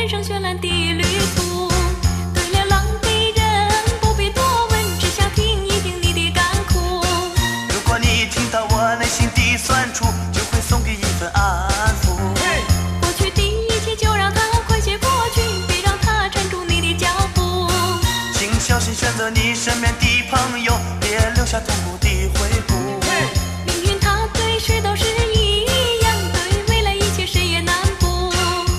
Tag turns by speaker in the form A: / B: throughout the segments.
A: 生绚烂的旅途。对流浪的人不必多问，只想听一听你的甘苦。
B: 如果你听到我内心的酸楚，就会送给一份安抚。
A: 过去的一切就让它快些过去，别让它缠住你的脚步。
B: 请小心选择你身边的朋友，别留下痛苦的回顾。
A: 命运它对谁都是一样，对未来一切谁也难补。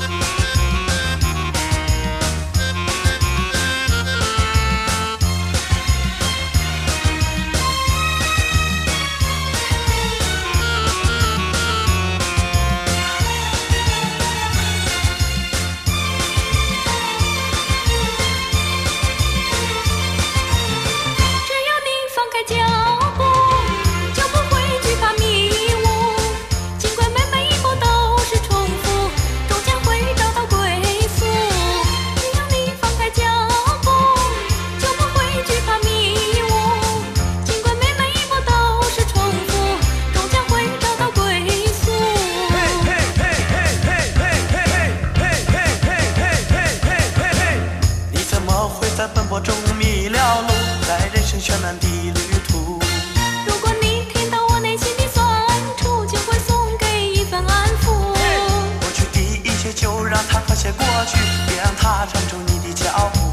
A: 只要你放开脚步，就不会惧怕迷雾。尽管每一步都是重复，终将会找到归宿。只要你放开脚步，就不会惧怕迷雾。尽管每一步都是重复，终将会找到归宿。
B: 你怎么会在奔波中迷了路，在人生绚烂的旅途？
A: 如果你听到我内心的酸楚，就会送给一份安抚。
B: 过去的一切就让它快些过去，别让它缠住你的脚步。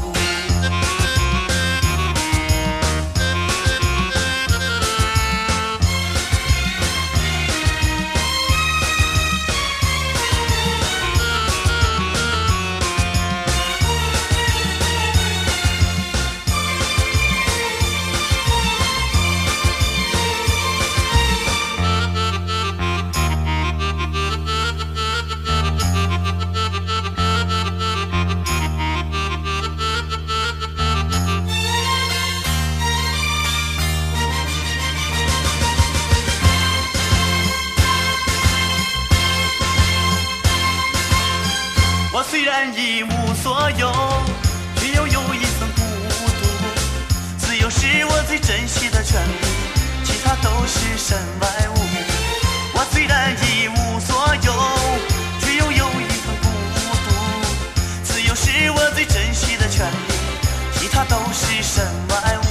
B: 我虽然一无所有，却又有一份孤独。自由是我最珍惜的权利，其他都是身外物。我虽然一无所有，却又有一份孤独。自由是我最珍惜的权利，其他都是身外物。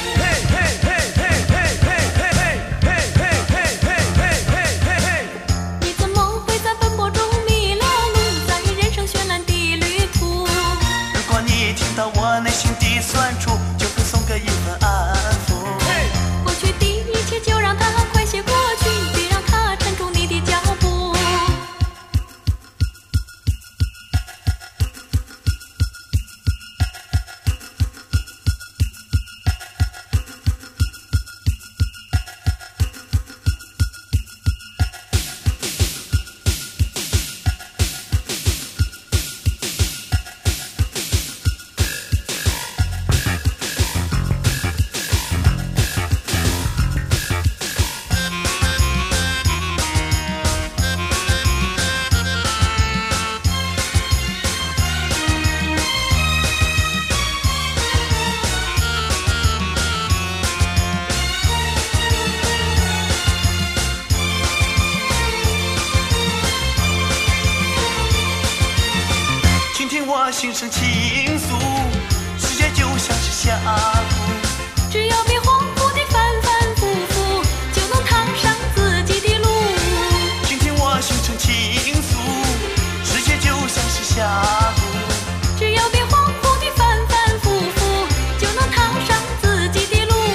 A: 你怎么会在奔波中迷了路，在人生绚烂的旅途？
B: 如果你听到我内心的酸楚，就会送给一份安抚。
A: 过去的一切就让它快些过去，别让它缠住你的脚步。
B: 倾听我心声倾诉，世界就像是峡谷。
A: 只要别恍惚地反反复复，就能踏上自己的路。
B: 倾听我心声倾诉，世界就像是峡谷。
A: 只要别恍惚地反反复复，就能踏上自己的路。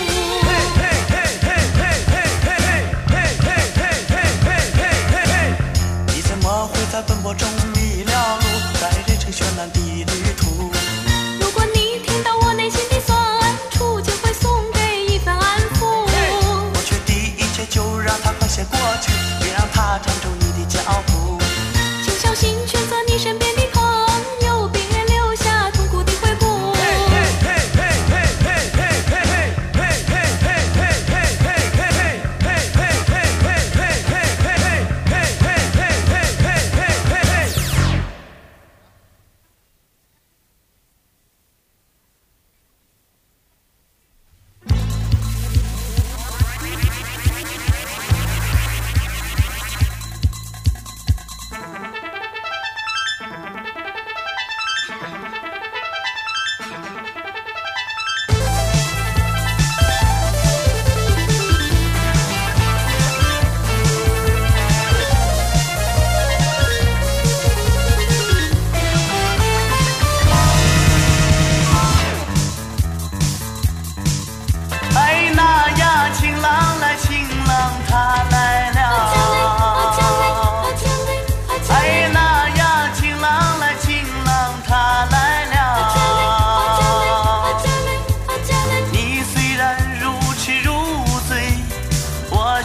B: 你怎么会在奔波中迷了路，在人生绚烂的旅途？
A: 如果你听到我内心的酸楚，就会送给一份安抚。
B: 过去的一切就让它快些过去，别让它缠住你的脚步。
A: 请小心选择你身边的朋友，别留下痛苦的回顾。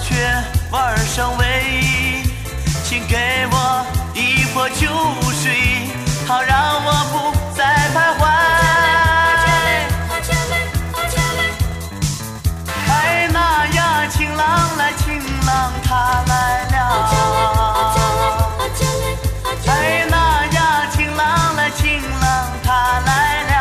B: 却玩上位，请给我一泼酒水，好让我不再徘徊。哎那呀，情郎来，情郎他来了。哎那呀，情郎来，情郎他来了。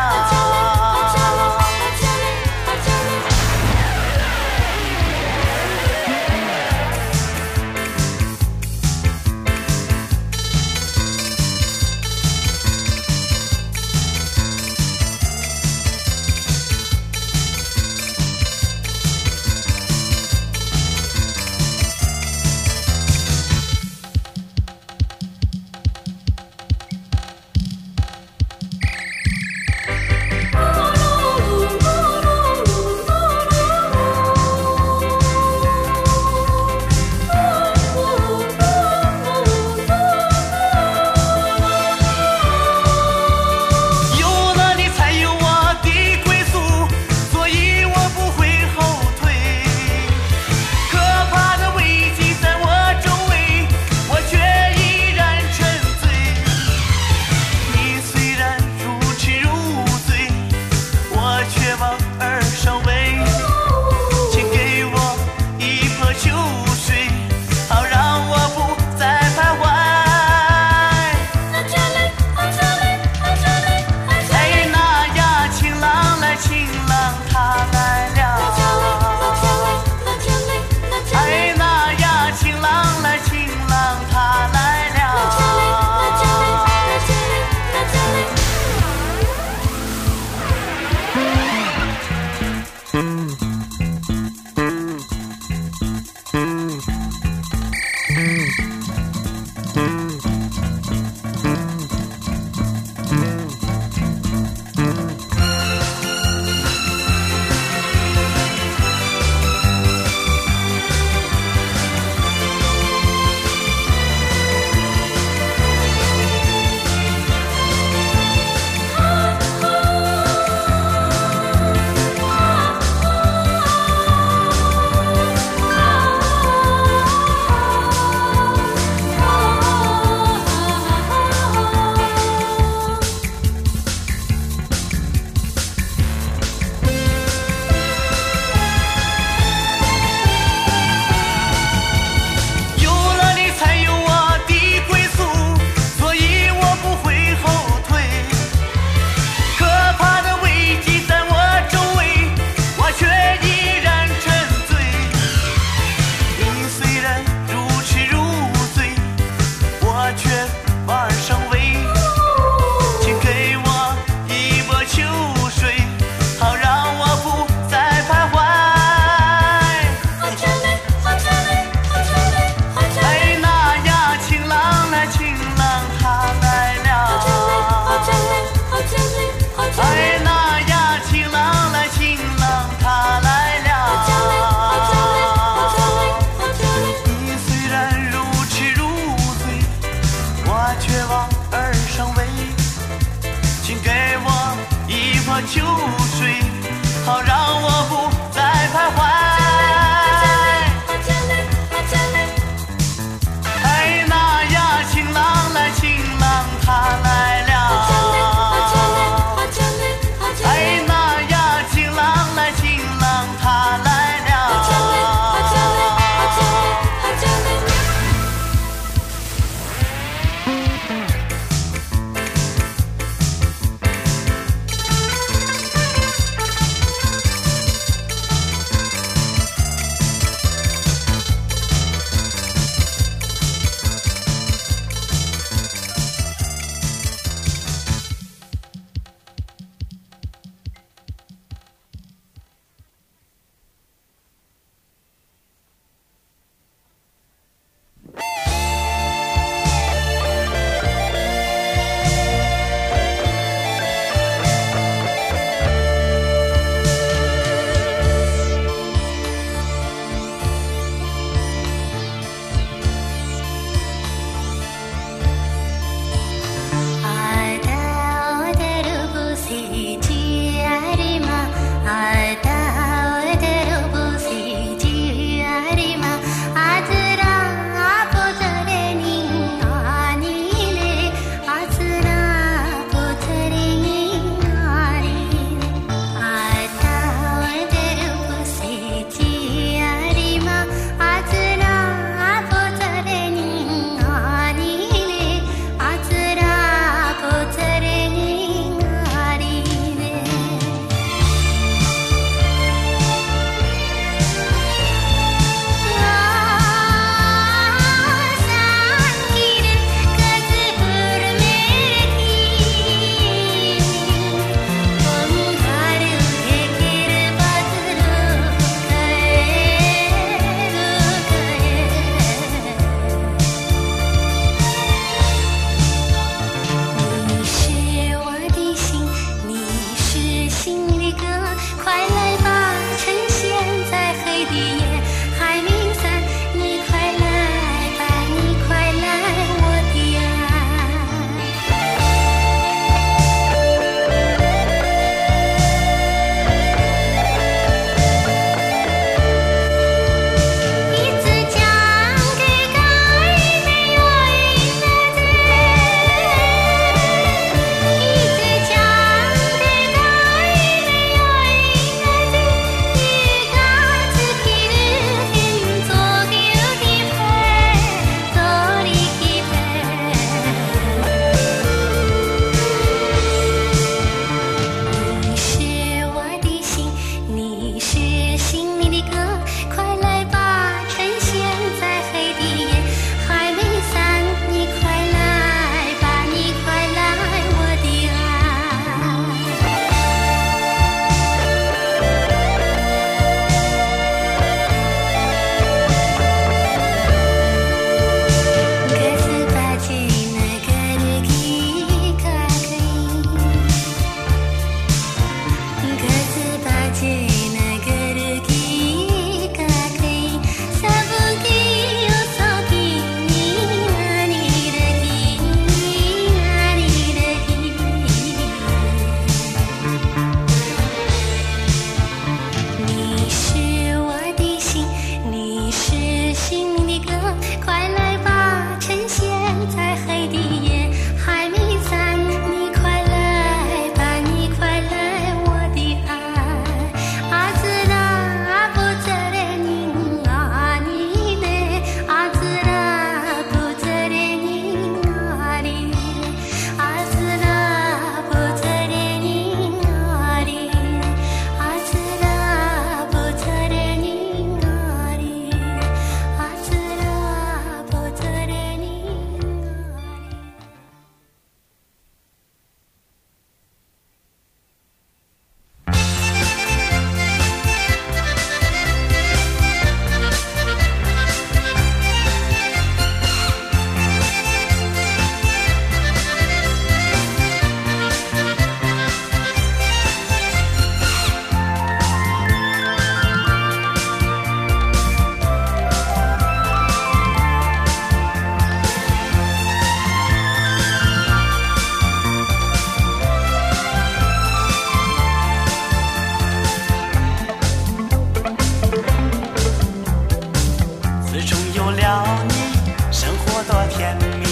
B: 自从有了你，生活多甜蜜。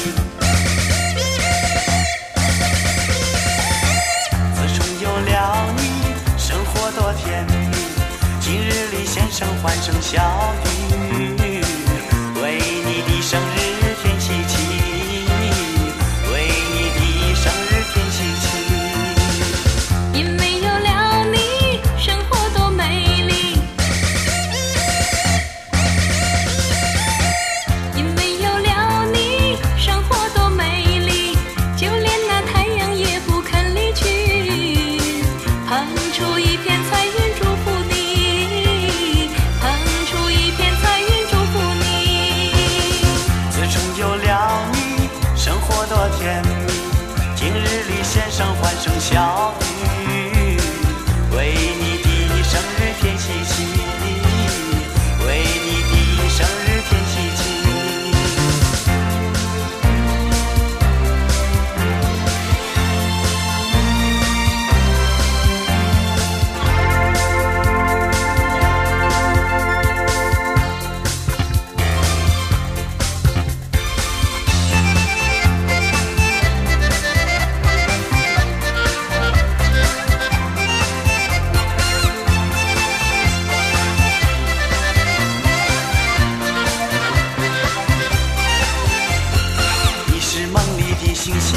B: 自从有了你，生活多甜蜜。今日里献上欢声笑语，为你的生日添喜气，为你的生日添喜气。
A: 因为有了你，生活多美丽。因为有了你，生活多美丽，就连那太阳也不肯离去。喷出一片彩云祝福你，喷出一片彩云祝福你。
B: 自从有了你，生活多甜蜜。今日里献上欢声笑语，为你的生日添喜气，为你的生日添喜气。星星，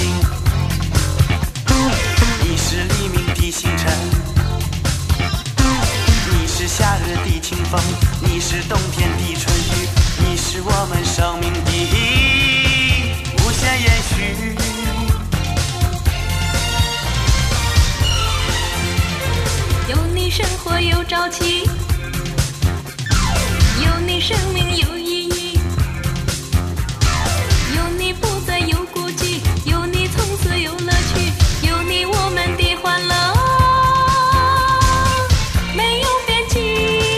B: 你是黎明的星辰，你是夏日的清风，你是冬天的春雨，你是我们生命的无限延续。
A: 有你生活有朝气，有你生命有意义，有你不再有孤寂，有你从此有乐趣，有你我们的欢乐没有边际。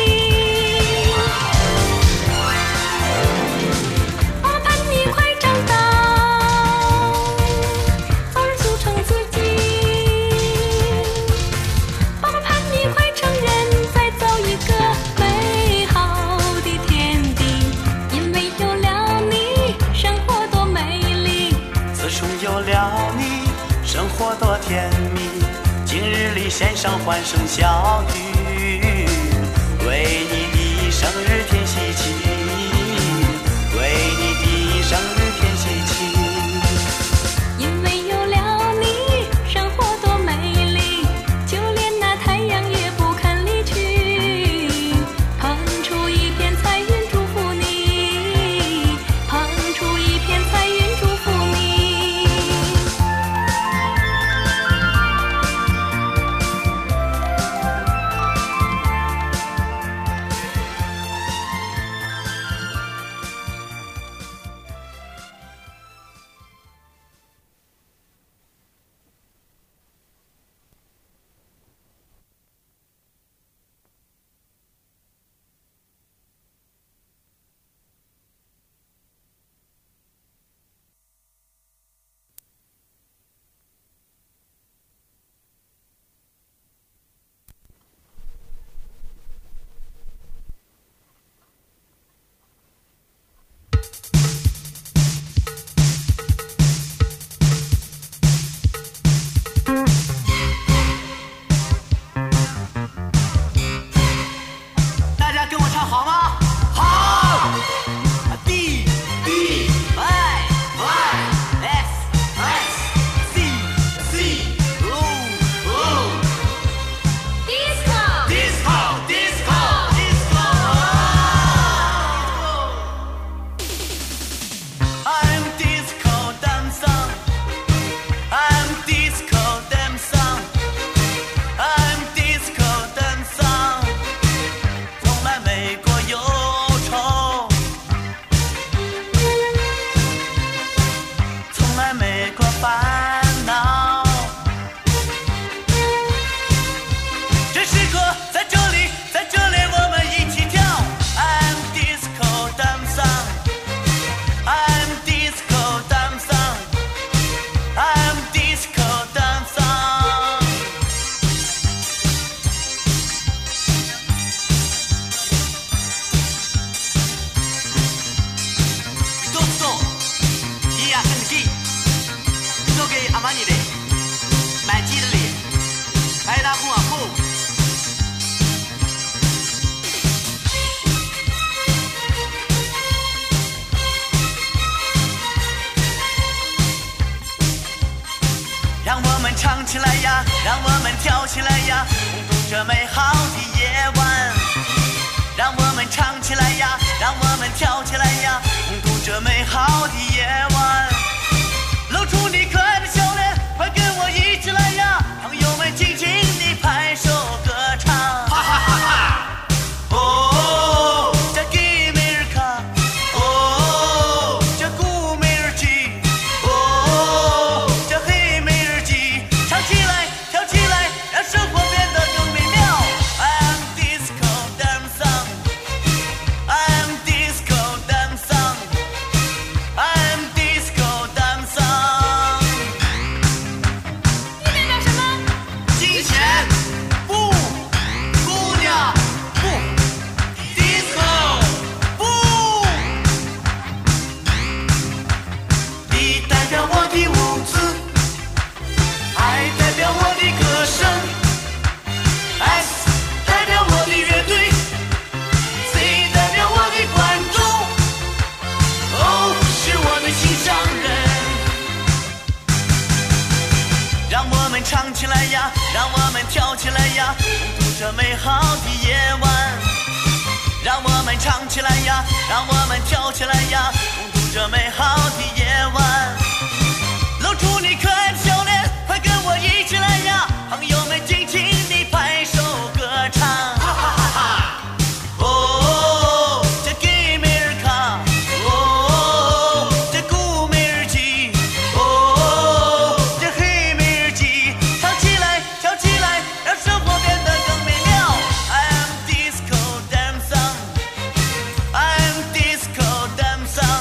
A: 我们盼你快长大，早日速成自己。我们盼你快成人，再造一个美好的天地。因为有了你，生活多美丽。
B: 自从有了你，生活多甜蜜。今日里献上欢声笑语，为你的生日添喜气，为你的生日添喜气。
A: 因为有了你，生活多美丽，就连那太阳也不肯离去。喷出一片彩云祝福你，喷出一片彩云祝福你。
B: 呀，让我们跳起来呀，共度这美好的夜晚。让我们唱起来呀，让我们跳起来呀，共度这美好的夜晚。露出你可爱的笑脸，快跟我一起来呀，朋友们尽情地拍手歌唱。哈哈哈哈！哦，这给美日卡，哦，这古美日记，哦，这黑美日记，唱起来，跳起来，让生活变得更美妙。I'm disco dance song, I'm disco dance song, I'm disco dance song。
A: 你代表什么？
B: 金钱不，姑娘不，disco不。你代表我的舞姿，爱代表我的歌声 ，S 代表我的乐队 ，C 代表我的观众，O 是我的心上人。让我们唱起来呀，让我们跳起来呀，共度这美好的夜晚。让我们唱起来呀，让我们跳起来呀，共度这美好的夜晚。露出你可爱的笑脸，快跟我一起来呀，朋友们尽情地拍手歌唱。哈哈哈哈！哦，这给美日卡，哦，这古美日记，哦，这黑美日记，唱起来，跳起来，让生活变得更美妙。I'm disco dance song, I'm disco dance song。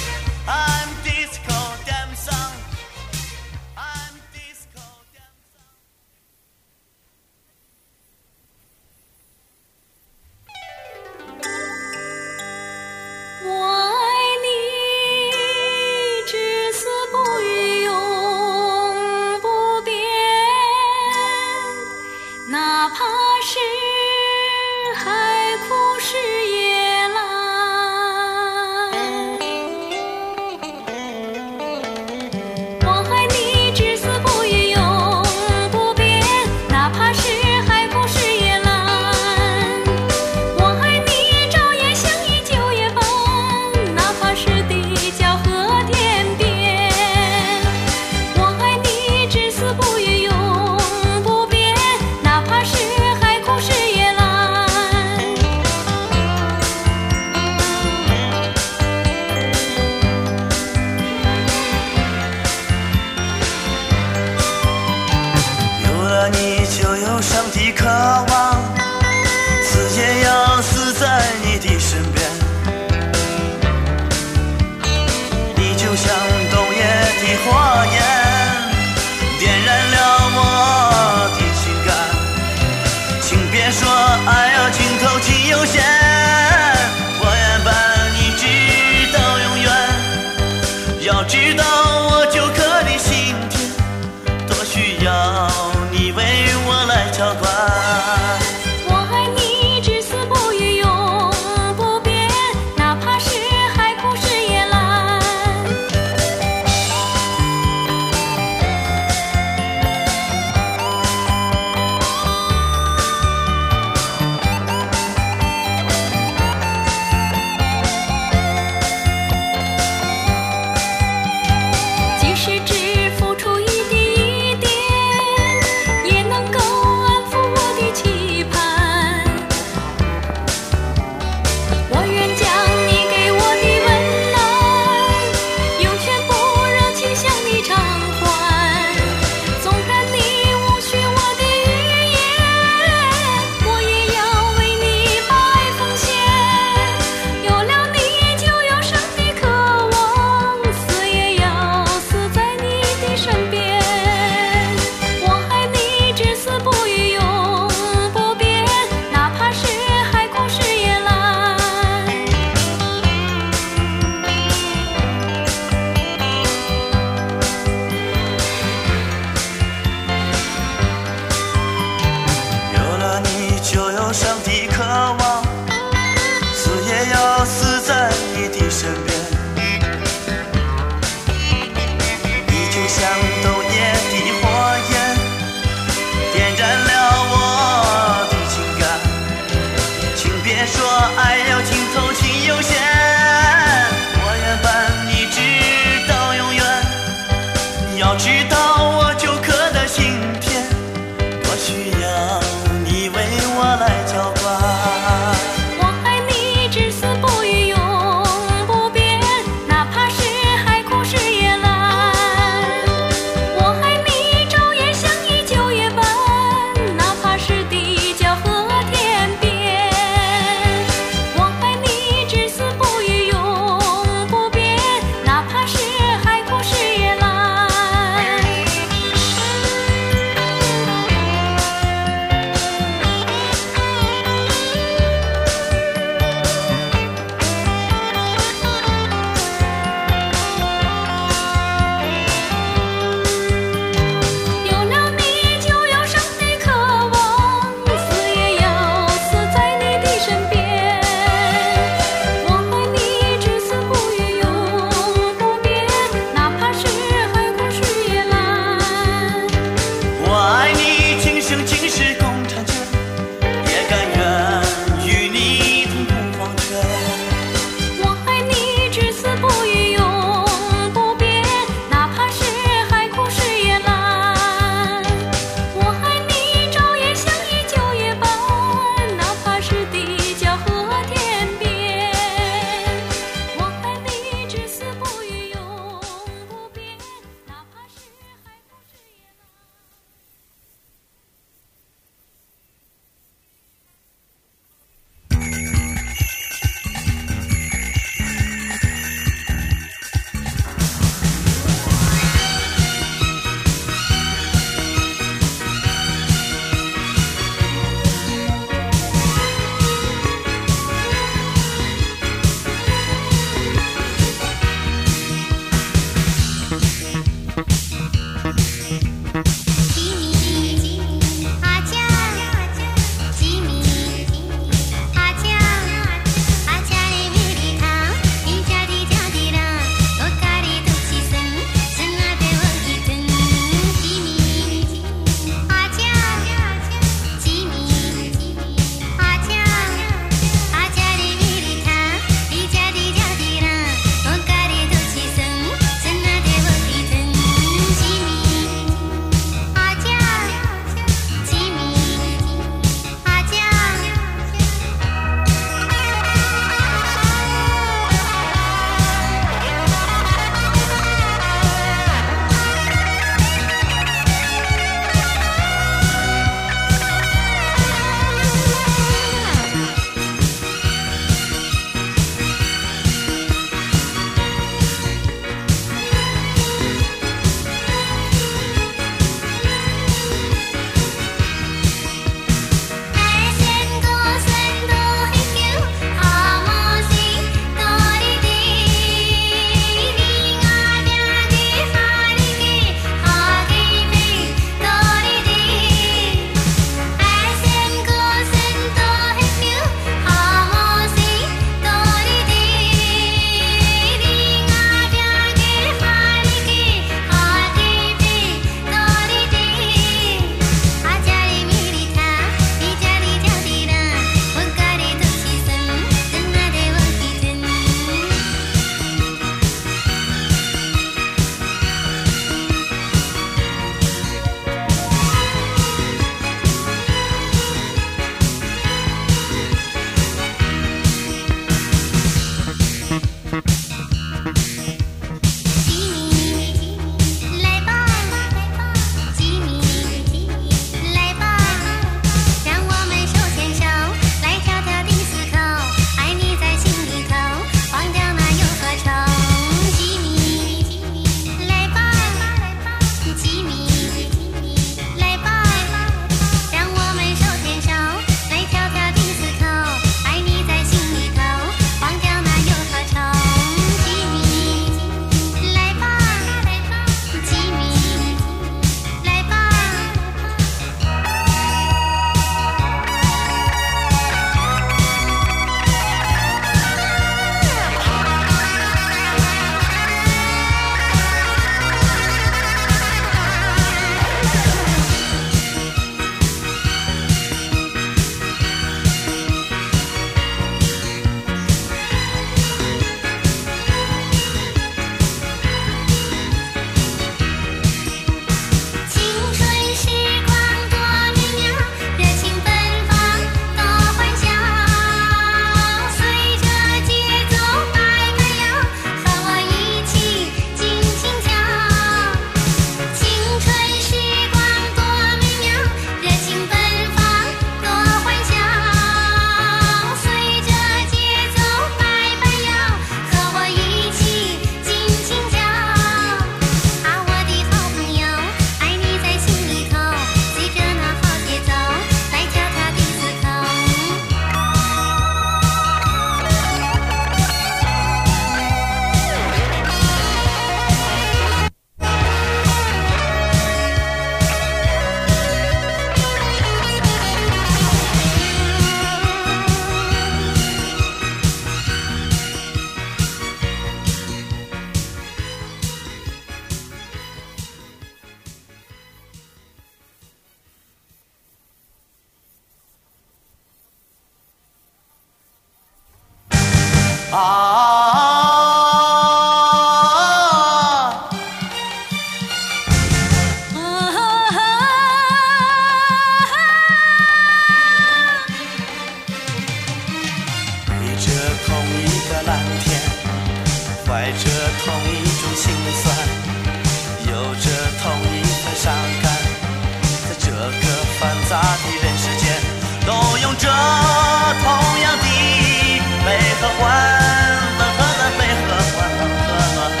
B: 背着同一个蓝天，怀着同一种心酸，有着同一份伤感，在这个繁杂的人世间，都用着同样的悲和欢，乐和难，悲和欢，乐和难。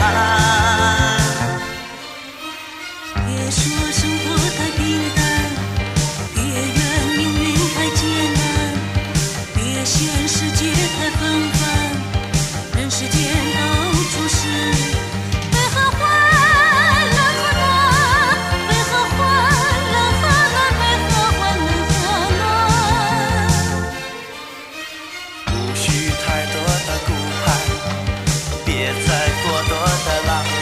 A: 别说生活太平淡，别怨命运太艰难，别嫌世界太纷繁，人世间到处是悲和欢，乐和难，悲和欢，乐和难，悲和欢，乐和难。
B: 无需太多的顾盼，别再过多的浪漫。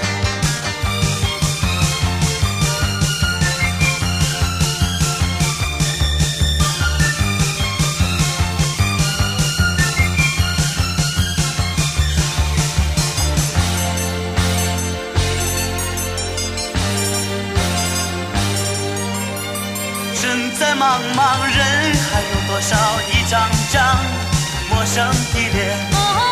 B: 身在茫茫人海，有多少一张张陌生的脸？